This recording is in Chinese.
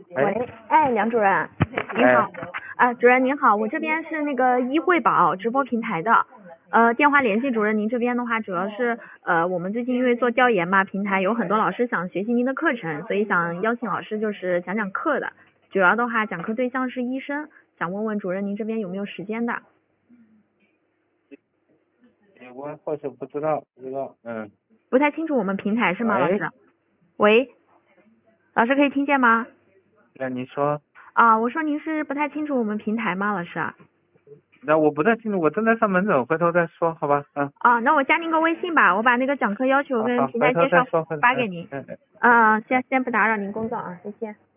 喂， 哎，梁主任，您好，主任您好，我这边是那个医惠宝直播平台的，电话联系主任，您这边的话主要是我们最近因为做调研嘛，平台有很多老师想学习您的课程，所以想邀请老师就是讲讲课的，主要的话讲课对象是医生，想问问主任您这边有没有时间的？ 我好像不知道， 不太清楚我们平台是吗， 喂老师？喂，老师可以听见吗？ 那你说， 我说您是不太清楚我们平台吗，老师？ 那我不太清楚，我正在上门诊，回头再说，好吧？ 那我加您个微信吧，我把那个讲课要求跟好， 平台介绍回头再说， 发给您。先不打扰您工作啊，再见。